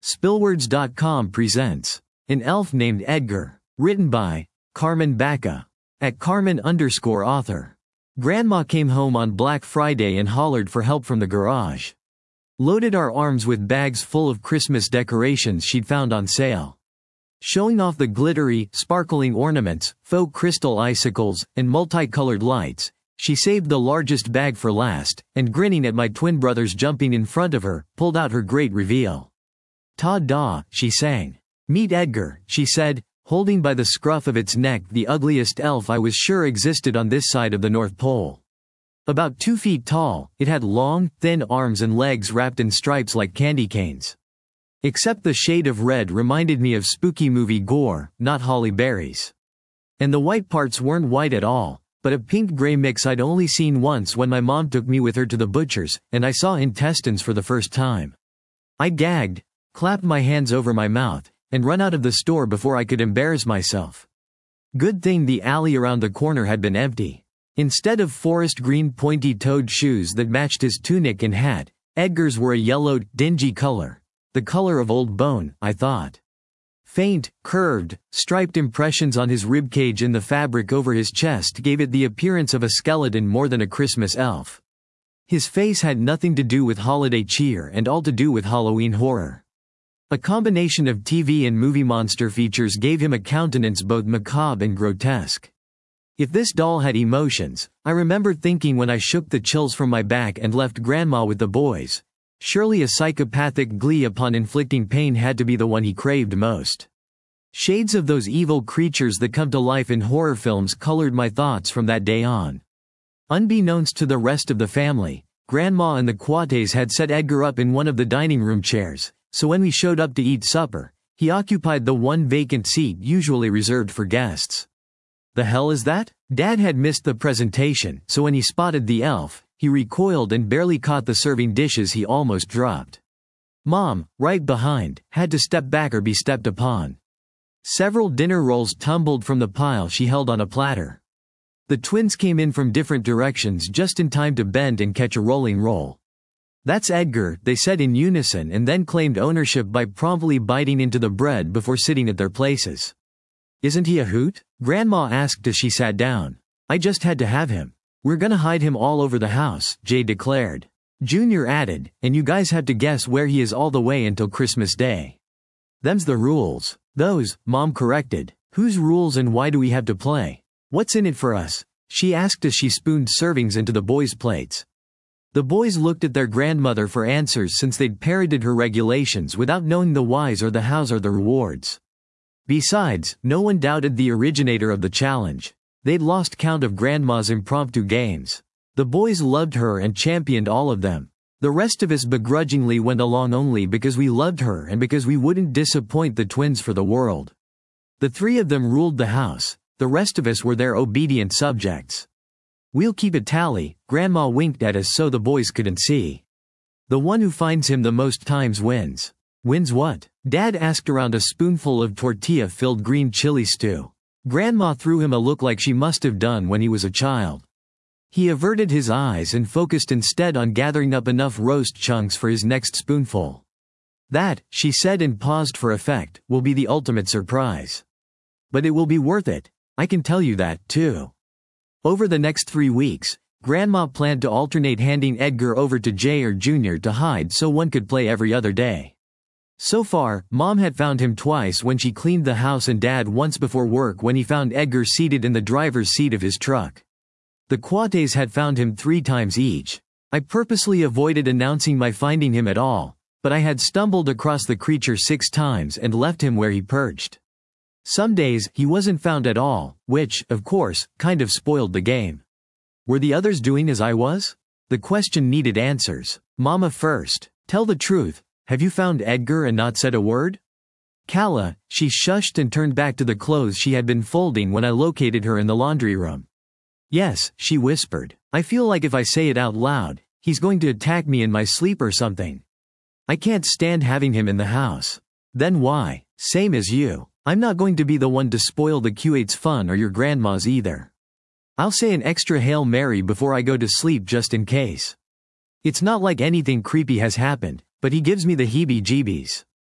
Spillwords.com presents An Elf Named Edgar, written by Carmen Baca, at Carmen_author. Grandma came home on Black Friday and hollered for help from the garage. Loaded our arms with bags full of Christmas decorations she'd found on sale. Showing off the glittery, sparkling ornaments, faux crystal icicles, and multicolored lights, she saved the largest bag for last, and grinning at my twin brothers jumping in front of her, pulled out her great reveal. "Ta-da," she sang. "Meet Edgar," she said, holding by the scruff of its neck the ugliest elf I was sure existed on this side of the North Pole. About 2 feet tall, it had long, thin arms and legs wrapped in stripes like candy canes. Except the shade of red reminded me of spooky movie gore, not holly berries. And the white parts weren't white at all, but a pink-gray mix I'd only seen once when my mom took me with her to the butcher's, and I saw intestines for the first time. I gagged, clapped my hands over my mouth, and run out of the store before I could embarrass myself. Good thing the alley around the corner had been empty. Instead of forest green pointy-toed shoes that matched his tunic and hat, Edgar's were a yellowed, dingy color. The color of old bone, I thought. Faint, curved, striped impressions on his ribcage in the fabric over his chest gave it the appearance of a skeleton more than a Christmas elf. His face had nothing to do with holiday cheer and all to do with Halloween horror. A combination of TV and movie monster features gave him a countenance both macabre and grotesque. If this doll had emotions, I remember thinking when I shook the chills from my back and left Grandma with the boys, surely a psychopathic glee upon inflicting pain had to be the one he craved most. Shades of those evil creatures that come to life in horror films colored my thoughts from that day on. Unbeknownst to the rest of the family, Grandma and the Coates had set Edgar up in one of the dining room chairs, so when we showed up to eat supper, he occupied the one vacant seat usually reserved for guests. The hell is that? Dad had missed the presentation, so when he spotted the elf, he recoiled and barely caught the serving dishes he almost dropped. Mom, right behind, had to step back or be stepped upon. Several dinner rolls tumbled from the pile she held on a platter. The twins came in from different directions just in time to bend and catch a rolling roll. "That's Edgar," they said in unison and then claimed ownership by promptly biting into the bread before sitting at their places. "Isn't he a hoot?" Grandma asked as she sat down. "I just had to have him. We're gonna hide him all over the house," Jay declared. Junior added, "And you guys have to guess where he is all the way until Christmas Day." "Them's the rules." "Those," Mom corrected. "Whose rules and why do we have to play? What's in it for us?" she asked as she spooned servings into the boys' plates. The boys looked at their grandmother for answers since they'd parroted her regulations without knowing the whys or the hows or the rewards. Besides, no one doubted the originator of the challenge. They'd lost count of Grandma's impromptu games. The boys loved her and championed all of them. The rest of us begrudgingly went along only because we loved her and because we wouldn't disappoint the twins for the world. The three of them ruled the house, the rest of us were their obedient subjects. "We'll keep a tally," Grandma winked at us so the boys couldn't see. "The one who finds him the most times wins." "Wins what?" Dad asked around a spoonful of tortilla-filled green chili stew. Grandma threw him a look like she must have done when he was a child. He averted his eyes and focused instead on gathering up enough roast chunks for his next spoonful. "That," she said and paused for effect, "will be the ultimate surprise. But it will be worth it. I can tell you that, too." Over the next 3 weeks, Grandma planned to alternate handing Edgar over to Jay or Junior to hide so one could play every other day. So far, Mom had found him twice when she cleaned the house and Dad once before work when he found Edgar seated in the driver's seat of his truck. The Coates had found him 3 times each. I purposely avoided announcing my finding him at all, but I had stumbled across the creature 6 times and left him where he perched. Some days, he wasn't found at all, which, of course, kind of spoiled the game. Were the others doing as I was? The question needed answers. Mama first. "Tell the truth. Have you found Edgar and not said a word?" "Calla," she shushed and turned back to the clothes she had been folding when I located her in the laundry room. "Yes," she whispered. "I feel like if I say it out loud, he's going to attack me in my sleep or something. I can't stand having him in the house." "Then why? Same as you. I'm not going to be the one to spoil the Q8's fun or your grandma's either. I'll say an extra Hail Mary before I go to sleep just in case. It's not like anything creepy has happened, but he gives me the heebie-jeebies."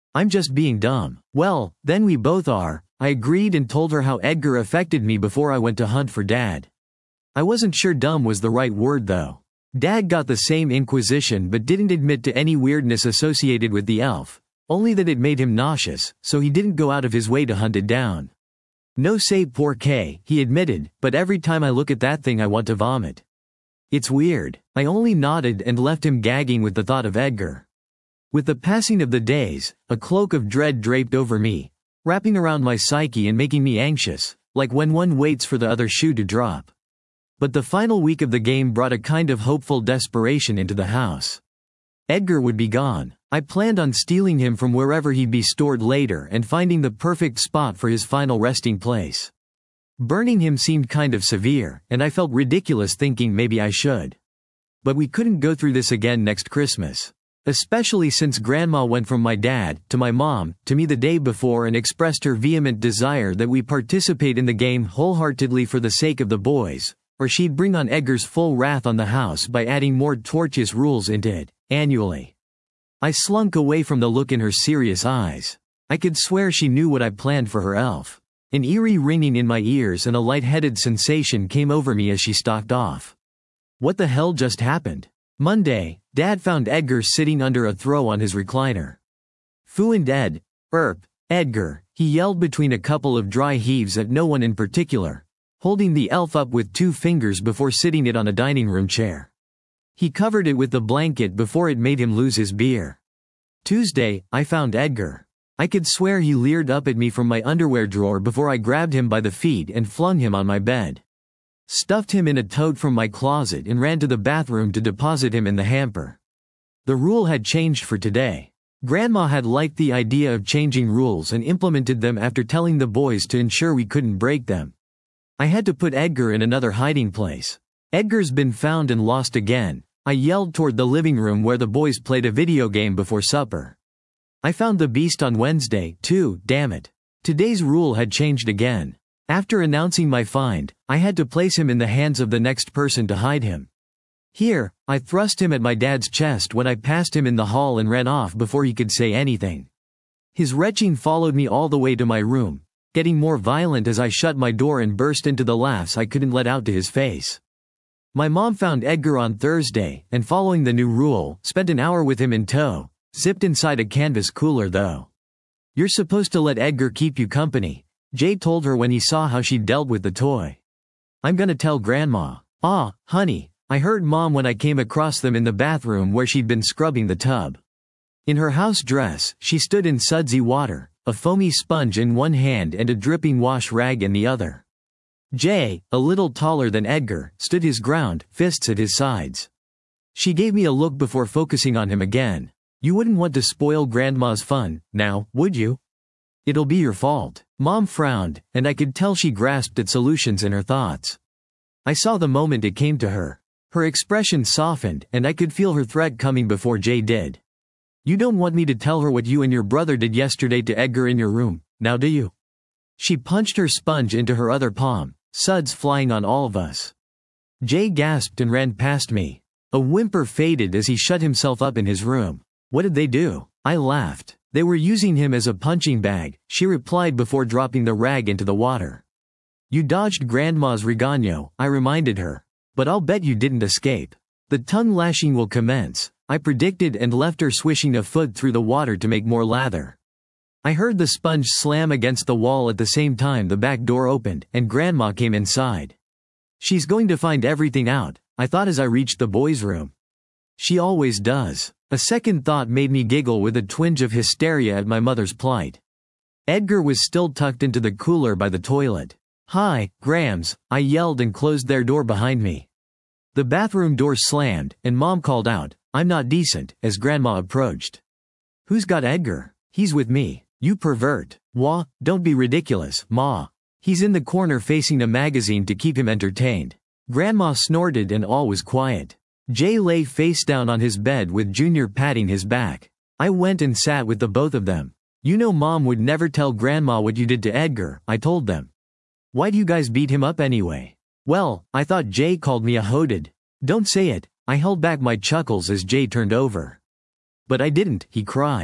I'm just being dumb. Well, then we both are, I agreed and told her how Edgar affected me before I went to hunt for Dad. I wasn't sure dumb was the right word though. Dad got the same inquisition but didn't admit to any weirdness associated with the elf, only that it made him nauseous, so he didn't go out of his way to hunt it down. No say pour que, he admitted, but every time I look at that thing I want to vomit. It's weird. I only nodded and left him gagging with the thought of Edgar. With the passing of the days, a cloak of dread draped over me, wrapping around my psyche and making me anxious, like when one waits for the other shoe to drop. But the final week of the game brought a kind of hopeful desperation into the house. Edgar would be gone. I planned on stealing him from wherever he'd be stored later and finding the perfect spot for his final resting place. Burning him seemed kind of severe, and I felt ridiculous thinking maybe I should. But we couldn't go through this again next Christmas. Especially since Grandma went from my dad, to my mom, to me the day before and expressed her vehement desire that we participate in the game wholeheartedly for the sake of the boys, or she'd bring on Edgar's full wrath on the house by adding more tortuous rules into it, annually. I slunk away from the look in her serious eyes. I could swear she knew what I planned for her elf. An eerie ringing in my ears and a light-headed sensation came over me as she stalked off. What the hell just happened? Monday, Dad found Edgar sitting under a throw on his recliner. Fu and Ed, Edgar, he yelled between a couple of dry heaves at no one in particular, holding the elf up with 2 fingers before sitting it on a dining room chair. He covered it with the blanket before it made him lose his beer. Tuesday, I found Edgar. I could swear he leered up at me from my underwear drawer before I grabbed him by the feet and flung him on my bed. Stuffed him in a tote from my closet and ran to the bathroom to deposit him in the hamper. The rule had changed for today. Grandma had liked the idea of changing rules and implemented them after telling the boys to ensure we couldn't break them. I had to put Edgar in another hiding place. Edgar's been found and lost again, I yelled toward the living room where the boys played a video game before supper. I found the beast on Wednesday, too, damn it. Today's rule had changed again. After announcing my find, I had to place him in the hands of the next person to hide him. Here, I thrust him at my dad's chest when I passed him in the hall and ran off before he could say anything. His retching followed me all the way to my room, getting more violent as I shut my door and burst into the laughs I couldn't let out to his face. My mom found Edgar on Thursday, and following the new rule, spent an hour with him in tow, zipped inside a canvas cooler though. You're supposed to let Edgar keep you company, Jay told her when he saw how she dealt with the toy. I'm gonna tell Grandma. Ah, honey, I heard Mom when I came across them in the bathroom where she'd been scrubbing the tub. In her house dress, she stood in sudsy water, a foamy sponge in one hand and a dripping wash rag in the other. Jay, a little taller than Edgar, stood his ground, fists at his sides. She gave me a look before focusing on him again. You wouldn't want to spoil Grandma's fun, now, would you? It'll be your fault. Mom frowned, and I could tell she grasped at solutions in her thoughts. I saw the moment it came to her. Her expression softened, and I could feel her threat coming before Jay did. You don't want me to tell her what you and your brother did yesterday to Edgar in your room, now do you? She punched her sponge into her other palm, suds flying on all of us. Jay gasped and ran past me. A whimper faded as he shut himself up in his room. What did they do? I laughed. They were using him as a punching bag, she replied before dropping the rag into the water. You dodged Grandma's regaño, I reminded her. But I'll bet you didn't escape. The tongue lashing will commence, I predicted and left her swishing a foot through the water to make more lather. I heard the sponge slam against the wall at the same time the back door opened and Grandma came inside. She's going to find everything out, I thought as I reached the boys' room. She always does. A second thought made me giggle with a twinge of hysteria at my mother's plight. Edgar was still tucked into the cooler by the toilet. Hi, Grams, I yelled and closed their door behind me. The bathroom door slammed, and Mom called out, I'm not decent, as Grandma approached. Who's got Edgar? He's with me. You pervert. Wah, don't be ridiculous, Ma. He's in the corner facing a magazine to keep him entertained. Grandma snorted and all was quiet. Jay lay face down on his bed with Junior patting his back. I went and sat with the both of them. You know Mom would never tell Grandma what you did to Edgar, I told them. Why'd you guys beat him up anyway? Well, I thought Jay called me a hoded. Don't say it, I held back my chuckles as Jay turned over. But I didn't, he cried.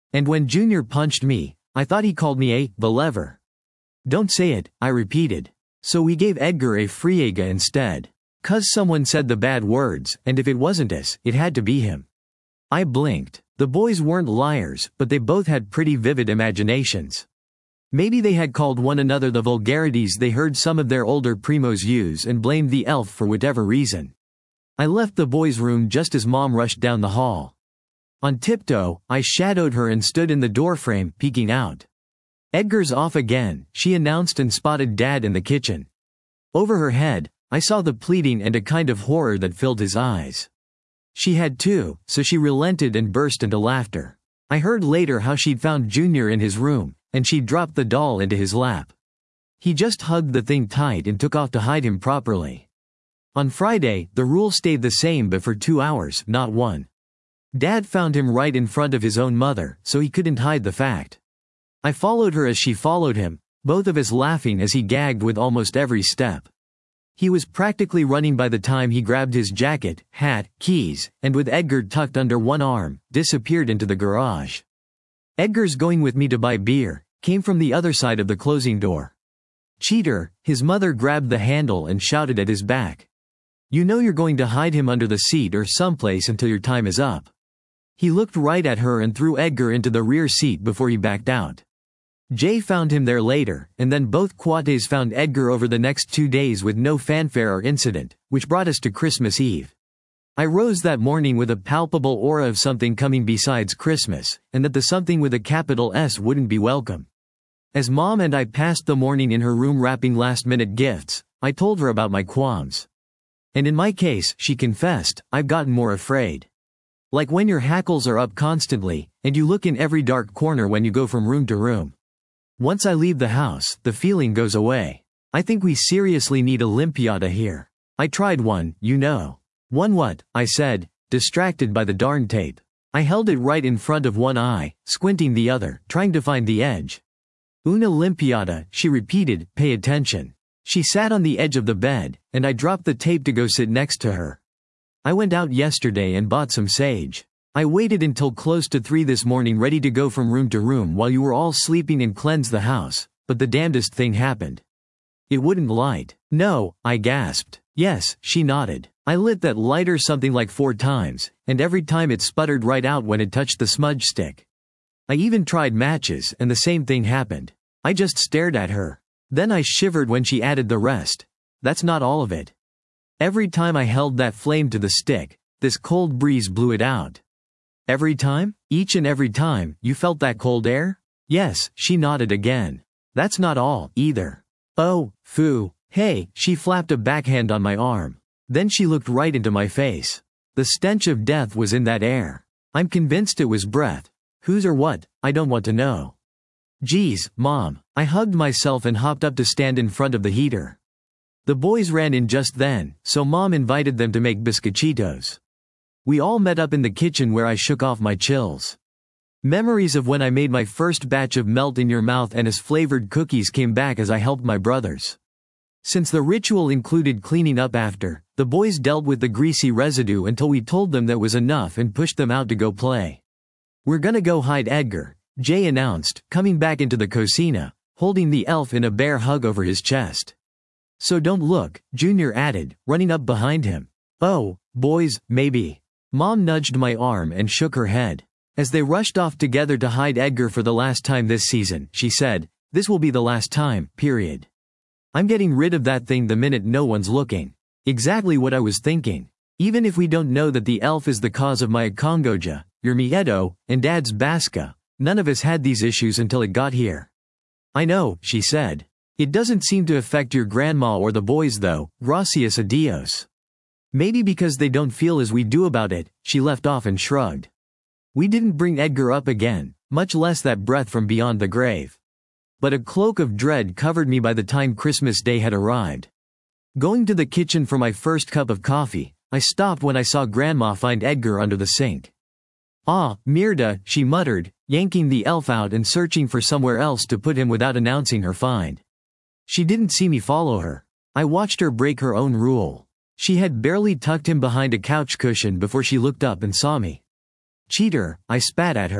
And when Junior punched me, I thought he called me a believer. Don't say it, I repeated. So we gave Edgar a friega instead. 'Cause someone said the bad words, and if it wasn't us, it had to be him. I blinked. The boys weren't liars, but they both had pretty vivid imaginations. Maybe they had called one another the vulgarities they heard some of their older primos use and blamed the elf for whatever reason. I left the boys' room just as Mom rushed down the hall. On tiptoe, I shadowed her and stood in the doorframe, peeking out. "Edgar's off again," she announced and spotted Dad in the kitchen. Over her head, I saw the pleading and a kind of horror that filled his eyes. She had too, so she relented and burst into laughter. I heard later how she'd found Junior in his room, and she'd dropped the doll into his lap. He just hugged the thing tight and took off to hide him properly. On Friday, the rule stayed the same but for 2 hours, not 1. Dad found him right in front of his own mother, so he couldn't hide the fact. I followed her as she followed him, both of us laughing as he gagged with almost every step. He was practically running by the time he grabbed his jacket, hat, keys, and with Edgar tucked under one arm, disappeared into the garage. "Edgar's going with me to buy beer," came from the other side of the closing door. "Cheater," his mother grabbed the handle and shouted at his back. "You know you're going to hide him under the seat or someplace until your time is up." He looked right at her and threw Edgar into the rear seat before he backed out. Jay found him there later, and then both Cuates found Edgar over the next 2 days with no fanfare or incident, which brought us to Christmas Eve. I rose that morning with a palpable aura of something coming besides Christmas, and that the something with a capital S wouldn't be welcome. As Mom and I passed the morning in her room wrapping last-minute gifts, I told her about my qualms. And in my case, she confessed, I've gotten more afraid. Like when your hackles are up constantly, and you look in every dark corner when you go from room to room. Once I leave the house, the feeling goes away. I think we seriously need a limpiata here. I tried one, you know. "One what?" I said, distracted by the darn tape. I held it right in front of one eye, squinting the other, trying to find the edge. "Una limpiata," she repeated, "pay attention." She sat on the edge of the bed, and I dropped the tape to go sit next to her. "I went out yesterday and bought some sage. I waited until close to 3 this morning ready to go from room to room while you were all sleeping and cleanse the house, but the damnedest thing happened. It wouldn't light." "No," I gasped. "Yes," she nodded. "I lit that lighter something like 4 times, and every time it sputtered right out when it touched the smudge stick. I even tried matches, and the same thing happened." I just stared at her. Then I shivered when she added the rest. "That's not all of it. Every time I held that flame to the stick, this cold breeze blew it out." "Every time? Each and every time, you felt that cold air?" "Yes," she nodded again. "That's not all, either." "Oh, phoo. Hey," she flapped a backhand on my arm. Then she looked right into my face. The stench of death was in that air. I'm convinced it was breath. Whose or what, I don't want to know. "Geez, Mom." I hugged myself and hopped up to stand in front of the heater. The boys ran in just then, so Mom invited them to make biscochitos. We all met up in the kitchen where I shook off my chills. Memories of when I made my first batch of melt-in-your-mouth anise-flavored cookies came back as I helped my brothers. Since the ritual included cleaning up after, the boys dealt with the greasy residue until we told them that was enough and pushed them out to go play. "We're gonna go hide Edgar," Jay announced, coming back into the cocina, holding the elf in a bear hug over his chest. "So don't look," Junior added, running up behind him. "Oh, boys, maybe." Mom nudged my arm and shook her head. As they rushed off together to hide Edgar for the last time this season, she said, "This will be the last time, period. I'm getting rid of that thing the minute no one's looking." Exactly what I was thinking. Even if we don't know that the elf is the cause of my Congoja, your miedo, and Dad's Basca, none of us had these issues until it got here. "I know," she said. "It doesn't seem to affect your grandma or the boys though, gracias a Dios. Maybe because they don't feel as we do about it," she left off and shrugged. We didn't bring Edgar up again, much less that breath from beyond the grave. But a cloak of dread covered me by the time Christmas Day had arrived. Going to the kitchen for my first cup of coffee, I stopped when I saw Grandma find Edgar under the sink. "Ah, mierda," she muttered, yanking the elf out and searching for somewhere else to put him without announcing her find. She didn't see me follow her. I watched her break her own rule. She had barely tucked him behind a couch cushion before she looked up and saw me. "Cheater," I spat at her.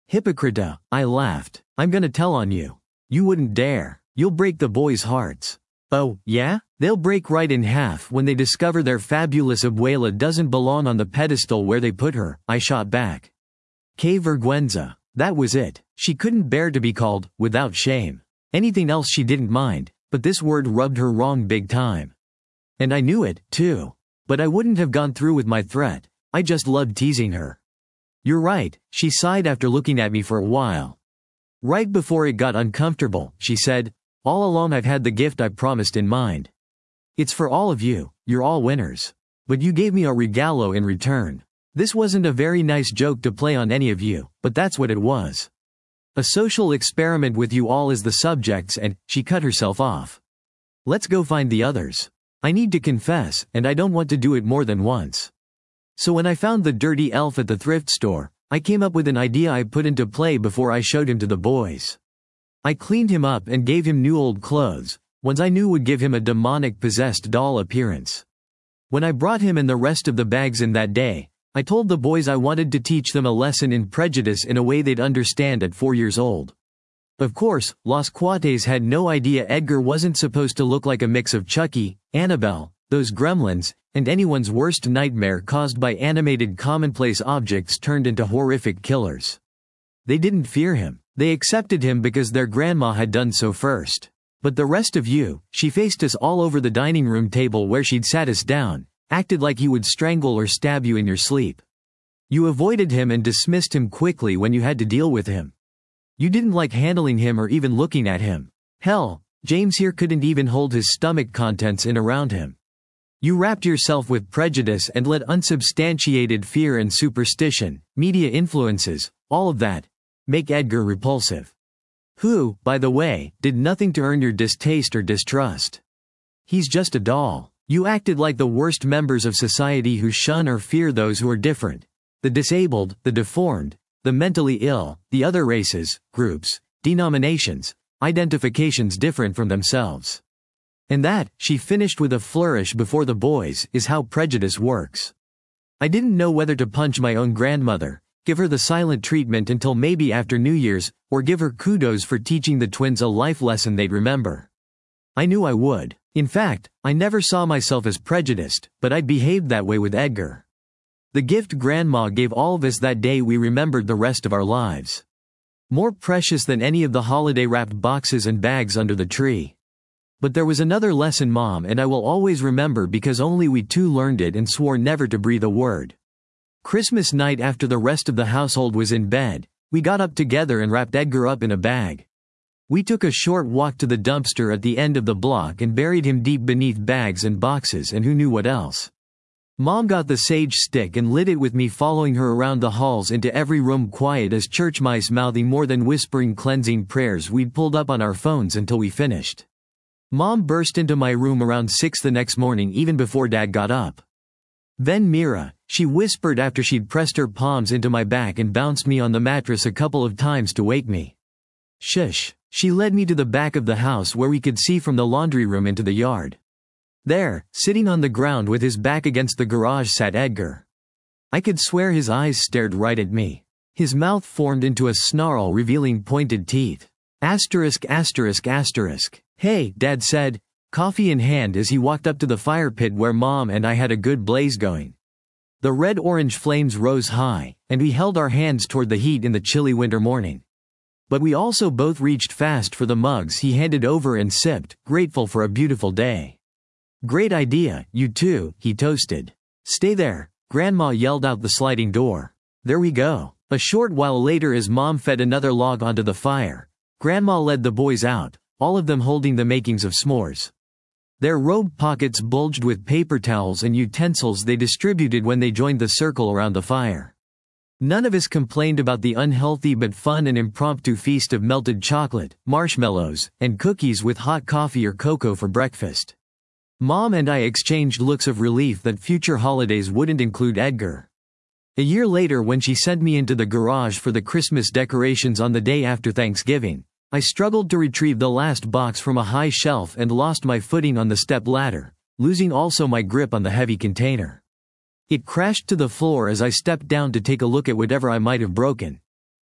Hypocrita, I laughed. I'm gonna tell on you. You wouldn't dare. You'll break the boys' hearts. Oh, yeah? They'll break right in half when they discover their fabulous abuela doesn't belong on the pedestal where they put her, I shot back. Que vergüenza. That was it. She couldn't bear to be called, without shame. Anything else she didn't mind, but this word rubbed her wrong big time. And I knew it, too. But I wouldn't have gone through with my threat. I just loved teasing her. You're right, she sighed after looking at me for a while. Right before it got uncomfortable, she said, all along I've had the gift I promised in mind. It's for all of you, you're all winners. But you gave me a regalo in return. This wasn't a very nice joke to play on any of you, but that's what it was. A social experiment with you all as the subjects, and she cut herself off. Let's go find the others. I need to confess, and I don't want to do it more than once. So when I found the dirty elf at the thrift store, I came up with an idea I put into play before I showed him to the boys. I cleaned him up and gave him new old clothes, ones I knew would give him a demonic possessed doll appearance. When I brought him and the rest of the bags in that day, I told the boys I wanted to teach them a lesson in prejudice in a way they'd understand at 4 years old. Of course, Los Cuates had no idea Edgar wasn't supposed to look like a mix of Chucky, Annabelle, those gremlins, and anyone's worst nightmare caused by animated commonplace objects turned into horrific killers. They didn't fear him. They accepted him because their grandma had done so first. But the rest of you, she faced us all over the dining room table where she'd sat us down, acted like he would strangle or stab you in your sleep. You avoided him and dismissed him quickly when you had to deal with him. You didn't like handling him or even looking at him. Hell, James here couldn't even hold his stomach contents in around him. You wrapped yourself with prejudice and let unsubstantiated fear and superstition, media influences, all of that, make Edgar repulsive. Who, by the way, did nothing to earn your distaste or distrust. He's just a doll. You acted like the worst members of society who shun or fear those who are different. The disabled, the deformed, the mentally ill, the other races, groups, denominations, identifications different from themselves. And that, she finished with a flourish before the boys, is how prejudice works. I didn't know whether to punch my own grandmother, give her the silent treatment until maybe after New Year's, or give her kudos for teaching the twins a life lesson they'd remember. I knew I would. In fact, I never saw myself as prejudiced, but I'd behaved that way with Edgar. The gift Grandma gave all of us that day we remembered the rest of our lives. More precious than any of the holiday-wrapped boxes and bags under the tree. But there was another lesson Mom and I will always remember because only we two learned it and swore never to breathe a word. Christmas night after the rest of the household was in bed, we got up together and wrapped Edgar up in a bag. We took a short walk to the dumpster at the end of the block and buried him deep beneath bags and boxes and who knew what else. Mom got the sage stick and lit it with me following her around the halls into every room quiet as church mice mouthing more than whispering cleansing prayers we'd pulled up on our phones until we finished. Mom burst into my room around 6 the next morning even before Dad got up. Then Mira, she whispered after she'd pressed her palms into my back and bounced me on the mattress a couple of times to wake me. Shush. She led me to the back of the house where we could see from the laundry room into the yard. There, sitting on the ground with his back against the garage sat Edgar. I could swear his eyes stared right at me. His mouth formed into a snarl revealing pointed teeth. Asterisk asterisk asterisk. Hey, Dad said, coffee in hand as he walked up to the fire pit where Mom and I had a good blaze going. The red-orange flames rose high, and we held our hands toward the heat in the chilly winter morning. But we also both reached fast for the mugs he handed over and sipped, grateful for a beautiful day. Great idea, you two, he toasted. Stay there, Grandma yelled out the sliding door. There we go. A short while later as Mom fed another log onto the fire, Grandma led the boys out, all of them holding the makings of s'mores. Their robe pockets bulged with paper towels and utensils they distributed when they joined the circle around the fire. None of us complained about the unhealthy but fun and impromptu feast of melted chocolate, marshmallows, and cookies with hot coffee or cocoa for breakfast. Mom and I exchanged looks of relief that future holidays wouldn't include Edgar. A year later when she sent me into the garage for the Christmas decorations on the day after Thanksgiving, I struggled to retrieve the last box from a high shelf and lost my footing on the step ladder, losing also my grip on the heavy container. It crashed to the floor as I stepped down to take a look at whatever I might have broken.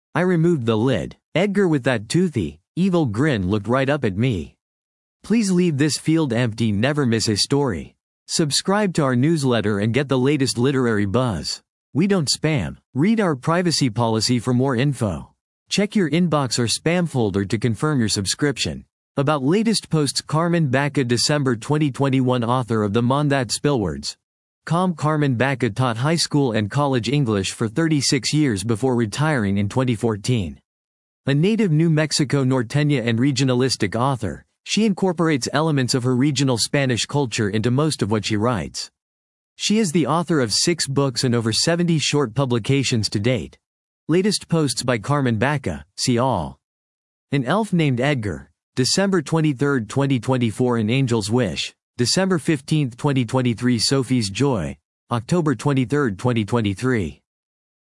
I removed the lid. Edgar with that toothy, evil grin looked right up at me. Please leave this field empty, never miss a story. Subscribe to our newsletter and get the latest literary buzz. We don't spam. Read our privacy policy for more info. Check your inbox or spam folder to confirm your subscription. About latest posts. Carmen Baca, December 2021. Author of the Mondat Spillwords. Carmen Baca taught high school and college English for 36 years before retiring in 2014. A native New Mexico norteña and regionalistic author, she incorporates elements of her regional Spanish culture into most of what she writes. She is the author of 6 books and over 70 short publications to date. Latest posts by Carmen Baca, see all. An Elf Named Edgar, December 23, 2024. An Angel's Wish, December 15, 2023. Sophie's Joy, October 23, 2023.